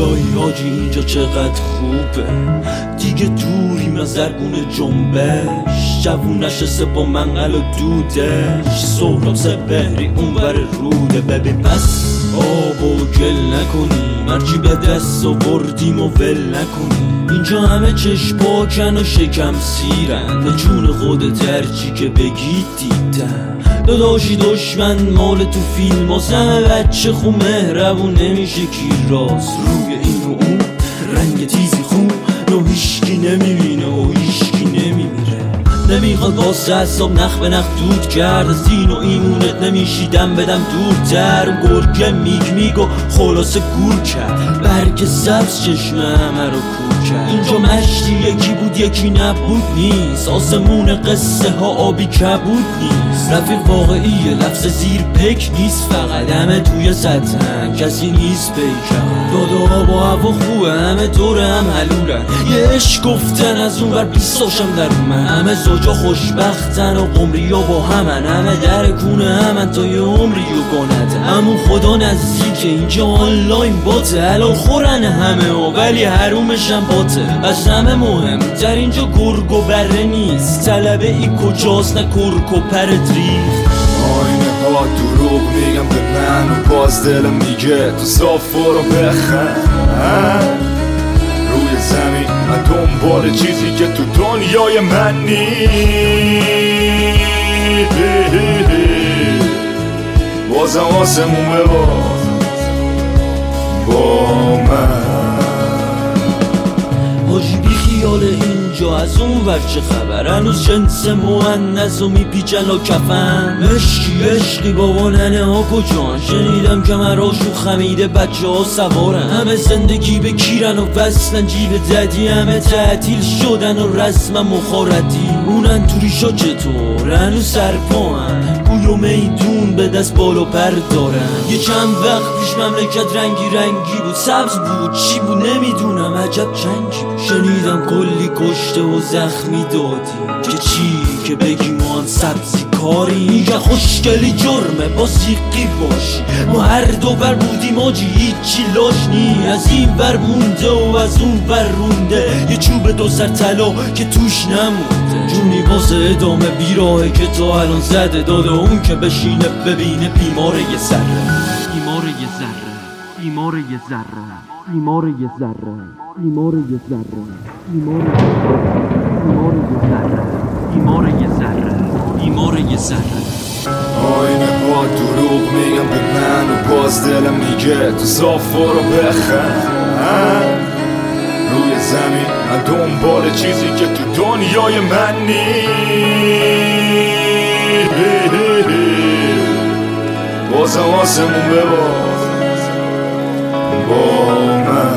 الهی حاجی اینجا چقدر خوبه، دیگه دوریم از زرگون جنبش، جوون نشسته با منقل و دودش، سهراب سپهری اونور روده. ببین پس آب و گل نکنیم، هرچی به دست آوردیم و ول نکنیم. اینجا همه چشم پاکن و شکم سیرن، به جون خودت هرچی که بگید دیدن. داداشی دشمن مال تو فیلم واسه بچه خو مهربون نمیشه کی راست، روی این و اون رنگ تیزی خون نو هیشکی نمیبینه و هیشکی نمیمیره. نمیخواد واسه حساب نخ به نخ دود کرد، از دین و ایمونت نمیشیدم بدم دورتر. گرگه میگ و خلاصه گور کرد، برگ سبز چشم همه رو کور کرد. اینجا مشتی یکی بود یکی نبود نیست، آسمون قصه ها آبی کبود نیست. رفیق واقعی لفظ زیر پک نیست، فقط همه توی سطحن کسی نیست پیکم. دادا با هوا خوبه همه دور هم حلولن، یه عشق گفتن از اون ور بیستاشم در من. همه زوجا خوشبختن و قمری ها با همن، همه در کونه همن تا یه عمری و گنده. همون خدا نزدیکه اینجا آنلاین باته، حلال خورن همه ها ولی حرومشم باته. از همه مهم در اینجا گرگ و بره نیست، طلبه ای کجاست نه کرک و پر ریخت. آینه ها دروغ میگم به من و باز دلم میگه تو صاف برو بخند. روی زمین من دنبال چیزی که تو دنیای من نیست، بازم آسمون بباز با من. حاجی بی خیال اینجا از اون ور چه خبر، هنوز جنس مؤنث و میپیچن و کفن. عشقی عشقی بابا ننه ها کجان، شنیدم که مراشو خمیده بچه ها سوارن. همه زندگی به کیرن و وصلن جیب ددی، همه تعطیل شدن و رسم مخارتی. اونن تو ریشا چطور هنوز سرپاهن، گوی و میدون به دست بال و پر دارن. یه چند وقت پیش مملکت رنگی رنگی بود، سبز بود چی بود نمیدونم، عجب جنگی بود. شنیدم کلی کشته و زخمی دادی، که چی که بگی ما هم سبزی کاری. میگه خوشگلی جرمه با سیقی باشی، ما هر دو بر بودیم آجی هیچی لاش نی. از این بر مونده و از اون بر رونده، یه چوب دو سر طلا که توش نمونده. جونی واسه ادامه بیراهه که تا الان زده، داده اون که بشینه ببینه بیمار یه ذره، بیمار یه ذره، بیمار یه ذره، بیمار یه ذره، بیمار یه ذره، بیمار یه ذره، بیمار یه ذره، بیمار یه ذره. آینه ها دروغ میگم به من و باز دلم میگه تو صاف برو بخند. روی زمین من دنبال چیزی که تو دنیای من نیست، بازم آسمون بباز با من.